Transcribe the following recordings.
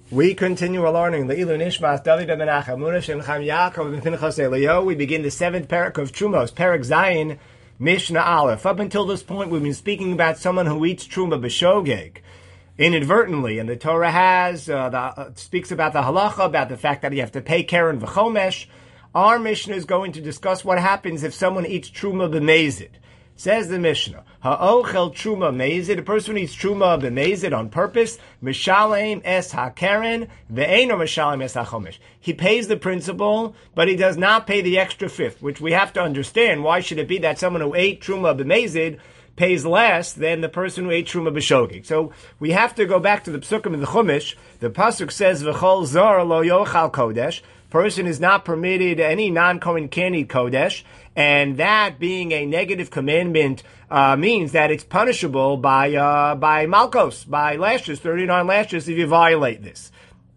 We continue our learning. We begin the seventh parak of Trumos, Parak Zayin, Mishnah Aleph. Up until this point, we've been speaking about someone who eats Truma b'shogeg inadvertently, and the Torah speaks about the halacha, about the fact that you have to pay keren v'chomesh. Our Mishnah is going to discuss what happens if someone eats Truma b'mezid. Says the Mishnah, ha'ochel truma mezid, a person who eats truma b'mezid on purpose, mishalem es ha'keren, ve'eno mishalem es ha'chomesh. He pays the principal, but he does not pay the extra fifth, which we have to understand. Why should it be that someone who ate truma b'mezid pays less than the person who ate truma b'shogeg? So we have to go back to the psukim in the Chumash. The pasuk says, v'chol zor lo yochal kodesh. Person is not permitted any non-Kohen can eat kodesh, and that being a negative commandment means that it's punishable by malkos, by lashes, 39 lashes if you violate this.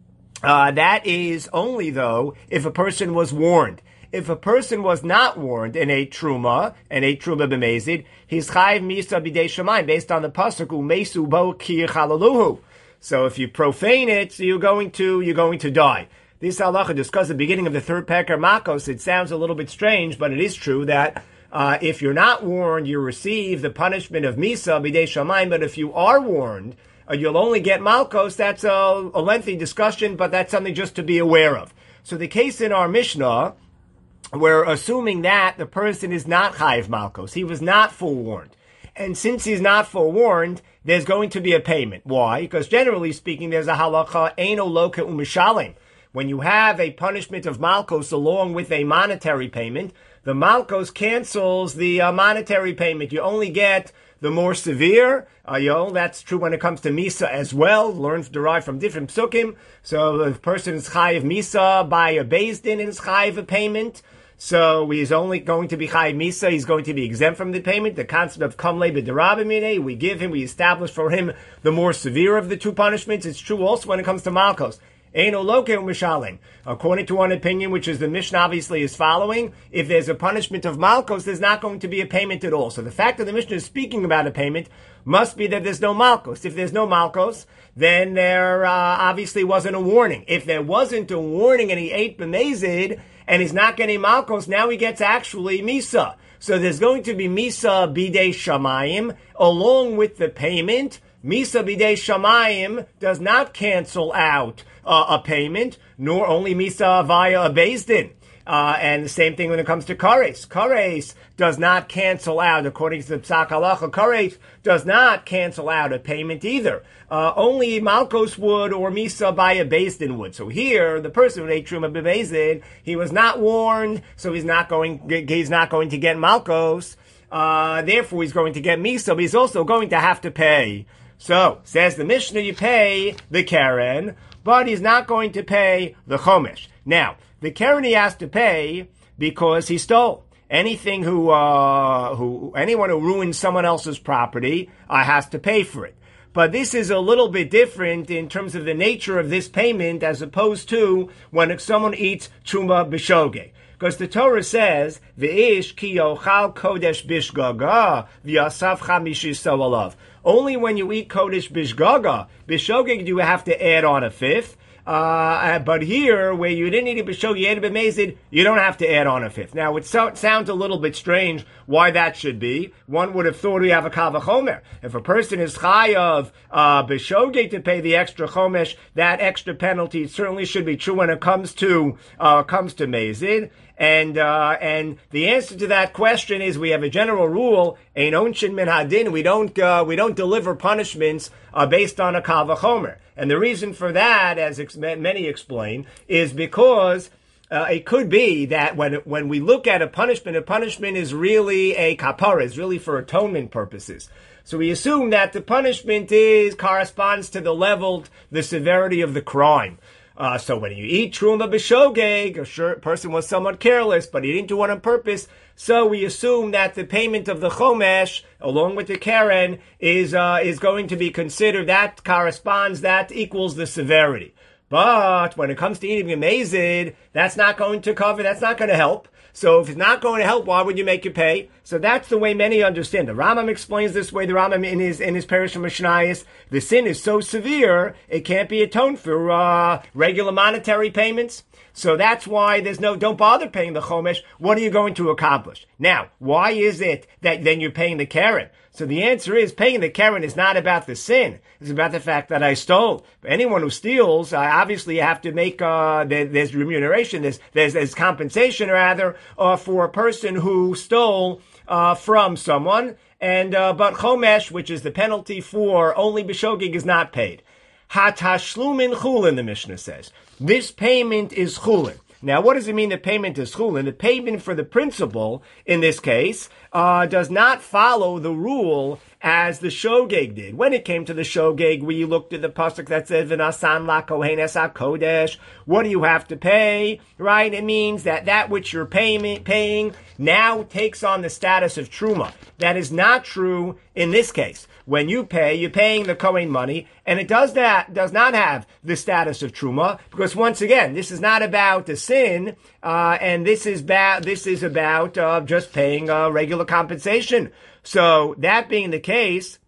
That is only though if a person was warned. If a person was not warned and ate truma b'mezid, he's chayiv misa b'dei shamayim based on the pasuk umesu bo ki chalaluhu. So if you profane it, you're going to die. This halacha discussed at the beginning of the third parak Makos. It sounds a little bit strange, but it is true that if you're not warned, you receive the punishment of misa b'dei shamayim. But if you are warned, you'll only get malkos. That's a lengthy discussion, but that's something just to be aware of. So the case in our Mishnah, we're assuming that the person is not chayiv malkos. He was not forewarned. And since he's not forewarned, there's going to be a payment. Why? Because generally speaking, there's a halacha, eino loka u'mishalem. When you have a punishment of malkos along with a monetary payment, the malkos cancels the monetary payment. You only get the more severe. That's true when it comes to misa as well. Derived from different psukim. So the person is chayiv misa by a beis din and is chayiv a payment. So he's only going to be chayiv misa. He's going to be exempt from the payment. The concept of kamle b'derabimine, we establish for him the more severe of the two punishments. It's true also when it comes to malkos. According to one opinion, which is the Mishnah obviously is following, if there's a punishment of malkos, there's not going to be a payment at all. So the fact that the Mishnah is speaking about a payment must be that there's no malkos. If there's no malkos, then there obviously wasn't a warning. If there wasn't a warning and he ate b'mezid and he's not getting malkos, now he gets actually misa. So there's going to be misa bidei shamayim along with the payment. Misa bidei shamayim does not cancel out a payment, nor only misa via a beis din. And the same thing when it comes to kares. Kares does not cancel out, according to the Psak Halacha, kares does not cancel out a payment either. Only malkos would or misa by a beis din would. So here, the person who ate truma b'beis din, he was not warned, so he's not going to get malkos. Therefore, he's going to get misa, but he's also going to have to pay. So, says the Mishnah, you pay the keren, but he's not going to pay the chomesh. Now, the keren he has to pay because he stole. Anyone who ruins someone else's property has to pay for it. But this is a little bit different in terms of the nature of this payment as opposed to when someone eats truma b'shogeg. Because the Torah says, "V'ish ki yochal kodesh bishgaga v'yasav chamishiso alav." Only when you eat kodesh bishgaga, bishogeg, do you have to add on a fifth. But here, where you didn't eat it b'shogeg, you ate it b'mezid, you don't have to add on a fifth. Now, it sounds a little bit strange why that should be. One would have thought we have a kal v'chomer. If a person is chayav b'shogeg to pay the extra chomesh, that extra penalty certainly should be true when it comes to mezid. And the answer to that question is we have a general rule: ein onshin min hadin. We don't deliver punishments based on a kal v'chomer. And the reason for that, as many explain, is because it could be that when we look at a punishment is really a kapara, is really for atonement purposes. So we assume that the punishment corresponds to the severity of the crime. So when you eat truma b'shogeg, a person was somewhat careless, but he didn't do it on purpose. So we assume that the payment of the chomesh, along with the keren, is going to be considered. That equals the severity. But when it comes to eating a mezid, that's not going to help. So if it's not going to help, why would you make it pay? So that's the way many understand. The Rambam explains this way. The Rambam in his Perush Mishnayos, the sin is so severe it can't be atoned for regular monetary payments. So that's why don't bother paying the chomesh. What are you going to accomplish? Now, why is it that then you're paying the keren? So the answer is paying the keren is not about the sin. It's about the fact that I stole. But anyone who steals, obviously you have to make, there's remuneration, there's compensation rather, for a person who stole, from someone. And, but chomesh, which is the penalty for only b'shogeg, is not paid. Hatashlumin chulin, the Mishnah says. This payment is chulin. Now, what does it mean the payment is chulin? The payment for the principal, in this case, does not follow the rule as the shogeg did. When it came to the shogeg, we looked at the pasuk that says, "V'nasan la kohen es hakodesh." What do you have to pay? Right? It means that which you're paying now takes on the status of truma. That is not true in this case. When you pay, you're paying the Kohen money, and it does not have the status of truma, because once again, this is not about the sin, and this is about just paying regular compensation. So that being the case,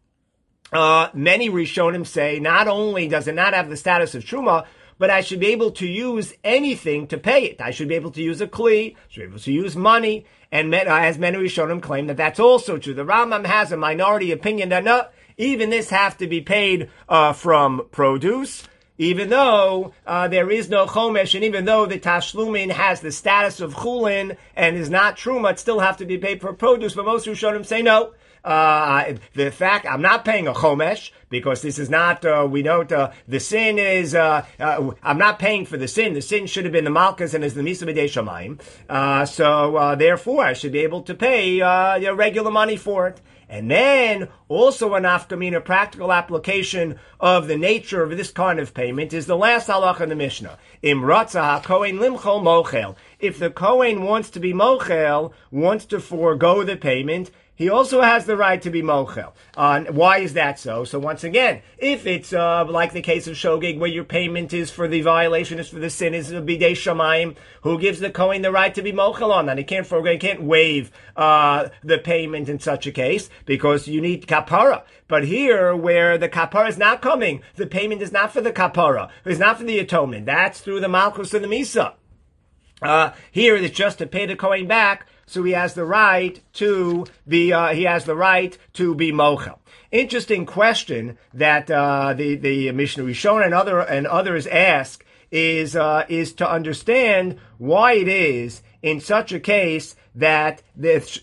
many Rishonim say not only does it not have the status of truma, but I should be able to use anything to pay it. I should be able to use a kli, I should be able to use money, and as many Rishonim claim that that's also true. The Rambam has a minority opinion that no, even this have to be paid from produce, even though there is no chomesh, and even though the tashlumin has the status of chulin and is not truma, it still have to be paid for produce. But most Rishonim say no. The fact I'm not paying a chomesh because this is not, the sin is, I'm not paying for the sin. The sin should have been the malchus and is the misa b'dei shamayim. So therefore I should be able to pay, regular money for it. And then also an nafkamina, practical application of the nature of this kind of payment is the last halacha in the Mishnah. Im ratza ha-kohen limchol mochel. If the Kohen wants to be mochel, wants to forego the payment, he also has the right to be mochel. Why is that so? So once again, if it's like the case of shogeg, where your payment is for the violation, is for the sin, is bidei shamayim, who gives the Kohen the right to be mochel on that? He can't waive the payment in such a case, because you need kapara. But here, where the kapara is not coming, the payment is not for the kapara, it's not for the atonement. That's through the malchus and the misa. Here it's just to pay the Kohen back, so he has the right to be mochel. Interesting question that the Mishnah Rishon and others ask is to understand why it is in such a case that this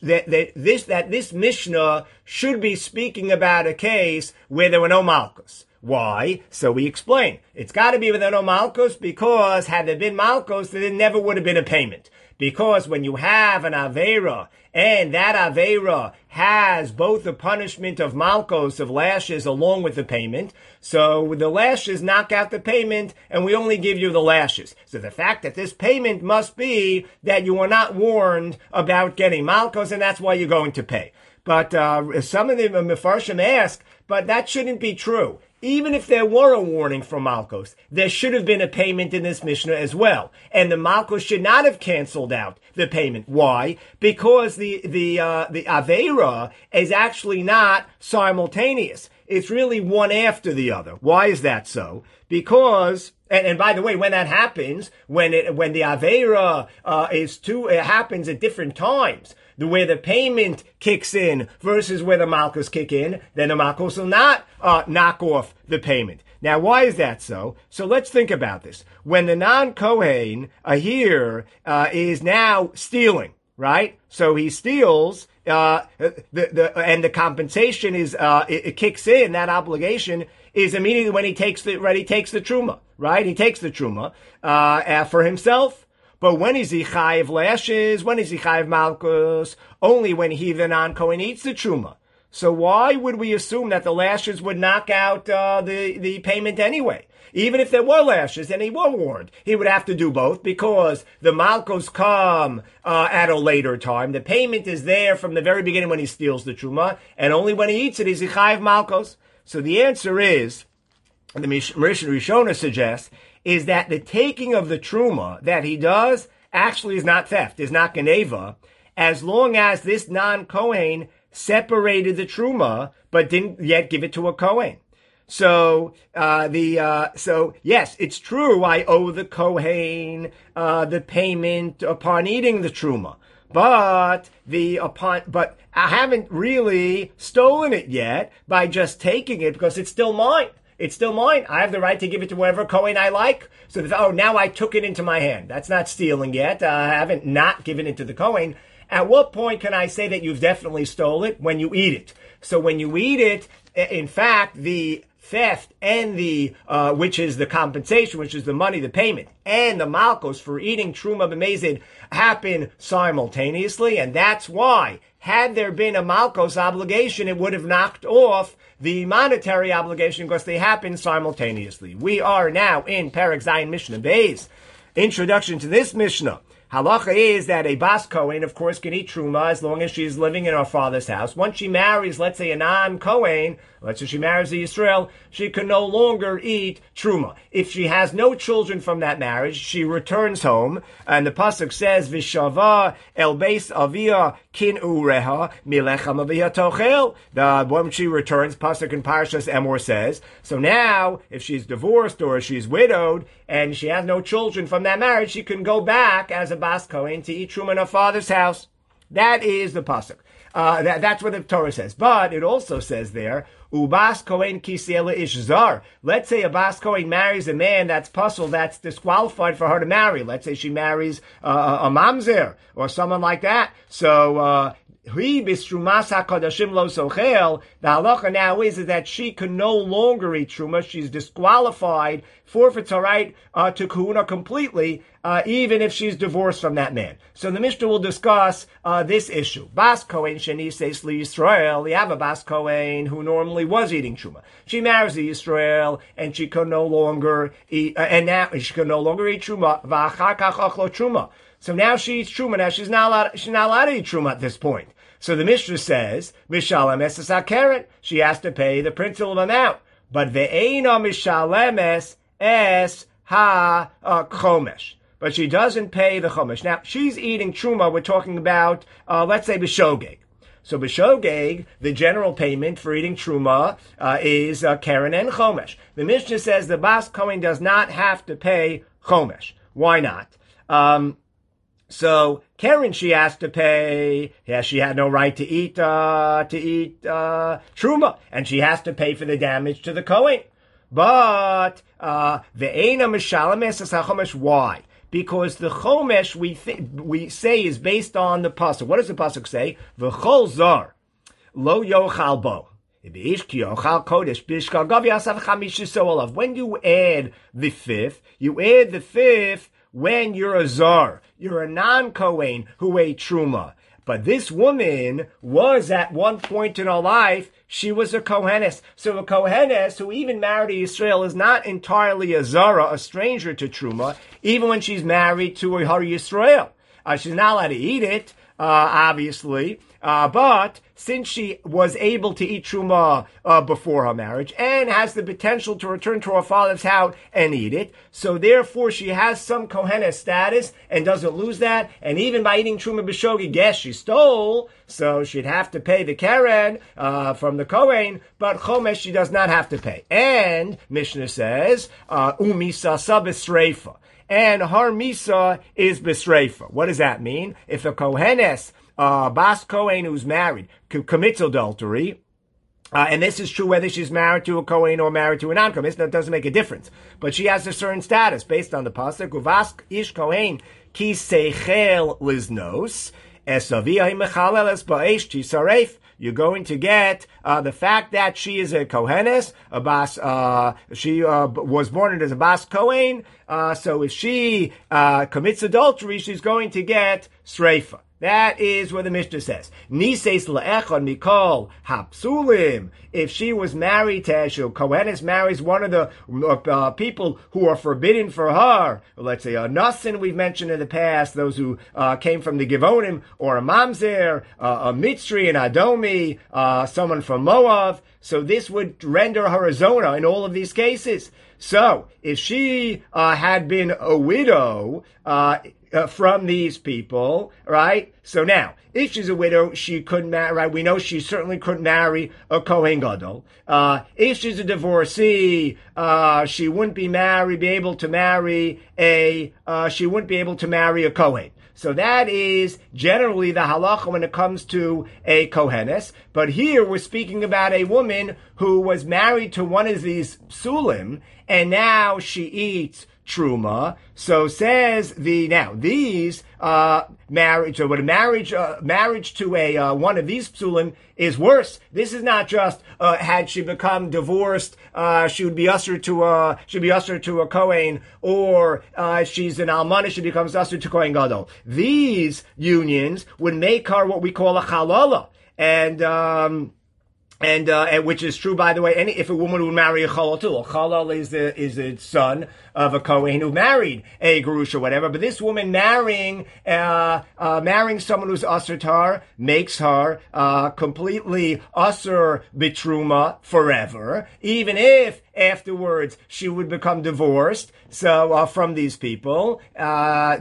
Mishnah should be speaking about a case where there were no malchus. Why? So we explain. It's got to be with no malchus, because had there been malchus, there never would have been a payment. Because when you have an aveira, and that aveira has both the punishment of malchus, of lashes, along with the payment, so the lashes knock out the payment, and we only give you the lashes. So the fact that this payment must be that you were not warned about getting malchus, and that's why you're going to pay. But some of the Mefarshim ask, but that shouldn't be true. Even if there were a warning from malchus, there should have been a payment in this Mishnah as well. And the malchus should not have canceled out the payment. Why? Because the aveira is actually not simultaneous. It's really one after the other. Why is that so? Because, and by the way, when that happens, when the aveira it happens at different times, where the payment kicks in versus where the malchus kick in, then the malchus will not knock off the payment. Now, why is that so? So let's think about this. When the non-Kohen here is now stealing, right? So he steals, and the compensation is it kicks in. That obligation is immediately when he takes the truma, right? He takes the truma for himself. But when is he chayiv lashes? When is he chayiv malchus? Only when he, the non-Kohen, eats the truma. So why would we assume that the lashes would knock out the payment anyway? Even if there were lashes and he were warned, he would have to do both, because the malchus come at a later time. The payment is there from the very beginning when he steals the truma, and only when he eats it is he chayiv malchus. So the answer is, the Mishnah Rishona suggests, is that the taking of the truma that he does actually is not theft, is not geneva, as long as this non-Kohen separated the truma, but didn't yet give it to a Kohen. So yes, it's true. I owe the Kohen the payment upon eating the truma, but I haven't really stolen it yet by just taking it because it's still mine. It's still mine. I have the right to give it to whatever Kohen I like. So now I took it into my hand. That's not stealing yet. I haven't not given it to the Kohen. At what point can I say that you've definitely stole it? When you eat it. So when you eat it, in fact, the theft and the which is the compensation, which is the money, the payment, and the malchus for eating truma b'mezid happen simultaneously, and that's why, had there been a malchus obligation, it would have knocked off the monetary obligation because they happen simultaneously. We are now in Perek Zayin Mishnah Beis. Introduction to this Mishnah. Halacha is that a Bas Kohen, of course, can eat Truma as long as she is living in her father's house. Once she marries, let's say, a non-Kohen, let's say she marries a Yisrael, she can no longer eat Truma. If she has no children from that marriage, she returns home, and the Pasuk says, V'shava el beis avia kin ureha milechem avia tochel. When she returns, Pasuk in Parshas Emor says, so now, if she's divorced or she's widowed, and she has no children from that marriage, she can go back as a Bas Kohen to eat Truma in her father's house. That is the pasuk. That's what the Torah says. But it also says there, Ubas Kohen kisiela ish zar. Let's say a Bas Kohen marries a man that's puzzled, that's disqualified for her to marry. Let's say she marries a mamzer or someone like that. So the halacha now is that she can no longer eat truma. She's disqualified, forfeits her right to kahuna completely, even if she's divorced from that man. So the Mishnah will discuss this issue. Bas Kohen sheni seis li Yisrael. You have a Bas Kohen who normally was eating truma. She marries a Yisrael, and she can no longer eat, truma. V'achar kach achlo truma. So now she eats truma. Now she's not allowed to eat truma at this point. So the Mishnah says, Mishalem es keren. She has to pay the principal amount. But ve'eina mishalem es ha chomesh. But she doesn't pay the chomesh. Now, she's eating truma. We're talking about, let's say, b'shogeg. So b'shogeg, the general payment for eating truma is keren and chomesh. The Mishnah says the Bas Kohen does not have to pay chomesh. Why not? So Karen, she has to pay. Yeah, she had no right to eat truma, and she has to pay for the damage to the Kohen. But the eina mishalem es chomesh. Why? Because the chomesh we say is based on the pasuk. What does the pasuk say? V'chol zar lo yochal bo. When you add the fifth when you're a zar, you're a non-Kohen who ate truma. But this woman was at one point in her life, she was a Kohenes. So a Kohenes who even married a Yisrael is not entirely a zara, a stranger to truma, even when she's married to her Yisrael. She's not allowed to eat it, obviously. But since she was able to eat truma before her marriage and has the potential to return to her father's house and eat it, so therefore she has some Kohenes status and doesn't lose that. And even by eating truma b'shogeg, yes, she stole, so she'd have to pay the keren from the Kohen, but chomesh she does not have to pay. And Mishnah says, umisasa b'sreifa. And her misa is b'sreifa. What does that mean? If a Kohenes Bas Kohen who's married commits adultery, and this is true whether she's married to a Kohen or married to a non-Kohen. That doesn't make a difference. But she has a certain status based on the pasuk. Uvas ish Kohen ki seichel liznos esavia mechaleles ba'esh tisaref. You're going to get the fact that she is a Kohenes, she was born as a Bas Kohen, so if she commits adultery, she's going to get sreifa. That is what the Mishnah says. Nises le'echad mikol hapsulim. If she was married to Eshel, Kohenes marries one of the people who are forbidden for her. Let's say a Nasin we've mentioned in the past, those who came from the Givonim, or a Mamzer, a Mitzri, an Adomi, someone from Moab. So this would render her a Zona in all of these cases. So, if she had been a widow from these people, right? So now, if she's a widow, she couldn't marry, right? We know she certainly couldn't marry a Kohen Gadol. If she's a divorcee, she wouldn't be able to marry a Kohen. So that is generally the halacha when it comes to a kohenes. But here we're speaking about a woman who was married to one of these psulim, and now she eats truma. So says marriage to a one of these psulim is worse. This is not just had she become divorced, she would be usher to a kohen, or she's an almana, she becomes usher to kohen gadol. These unions would make her what we call a halala, and which is true, by the way, if a woman would marry a chalal too. A chalal is the son of a kohen who married a gerush or whatever. But this woman marrying someone who's usher to her makes her completely usher bitruma forever, even if afterwards she would become divorced. So from these people, as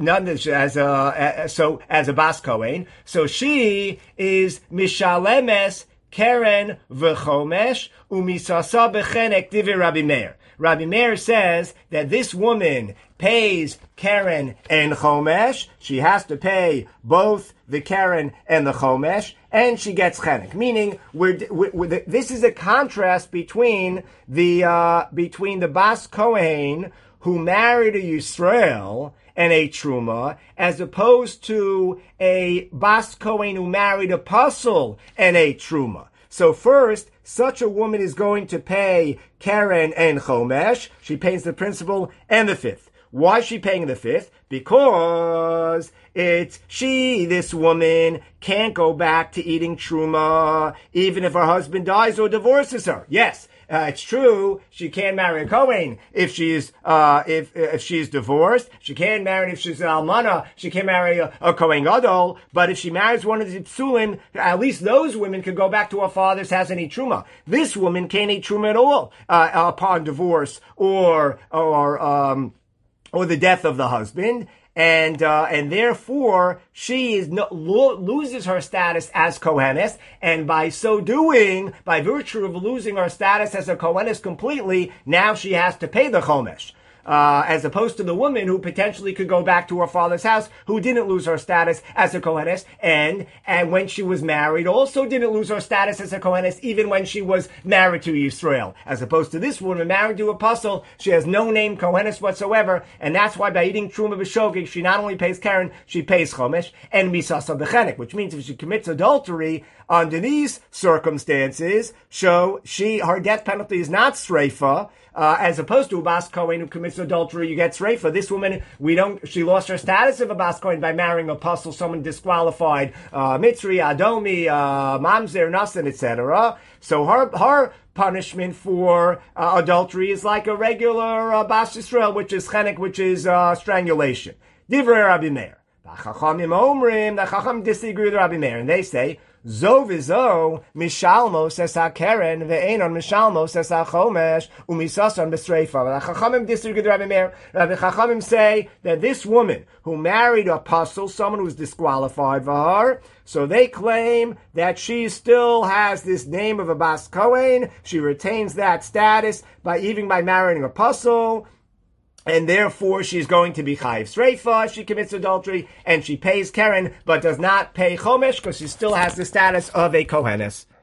a bas kohen, so she is mishalemes Keren v'chomesh umisasa bechenek divi Rabbi Meir. Rabbi Meir says that this woman pays Keren and Chomesh. She has to pay both the Keren and the Chomesh, and she gets chenek. Meaning, this is a contrast between the Bas Kohen who married a Yisrael and a truma, as opposed to a Bas Kohen who married a pasul and a truma. So first, such a woman is going to pay Keren and Chomesh. She pays the principal and the fifth. Why is she paying the fifth? Because this woman can't go back to eating truma, even if her husband dies or divorces her. Yes. It's true. She can't marry a Kohen if she's divorced. She can't marry if she's an almana. She can't marry a Kohen Gadol. But if she marries one of the psulim, at least those women could go back to her father's house and eat truma. This woman can't eat truma at all upon divorce or the death of the husband. And therefore she loses her status as Kohenes, and by so doing, by virtue of losing her status as a Kohenes completely, now she has to pay the Chomesh. As opposed to the woman who potentially could go back to her father's house, who didn't lose her status as a Kohenes, and when she was married, also didn't lose her status as a Kohenes, even when she was married to Yisrael. As opposed to this woman married to a pasul, she has no name Kohenes whatsoever, and that's why by eating Truma B'Shogeg, she not only pays Keren, she pays Chomesh, and Misasa B'Chenek, which means if she commits adultery, under these circumstances, her death penalty is not Sreifa, as opposed to a Bas Kohen who commits adultery, you get Sreifa. This woman, she lost her status of a Bas Kohen by marrying a pasul, someone disqualified, Mitzri, Adomi, Mamzer, Nasan, etc. So her punishment for adultery is like a regular Bas Yisrael, which is chenek, which is strangulation. Divrei Rabbi Meir. The Chacham disagree with Rabbi Meir, and they say, Zo v'zo mishalmos es ha-keren ve'enon mishalmos es ha-chomesh umisason b'sreifa. The Chachamim disagree with Rabbi Meir. The Chachamim say that this woman who married a pasul, someone who was disqualified for her, so they claim that she still has this name of a Bas Kohen. She retains that status even by marrying a pasul. And therefore, she's going to be chayiv sreifa if she commits adultery, and she pays Keren, but does not pay chomesh because she still has the status of a kohenes.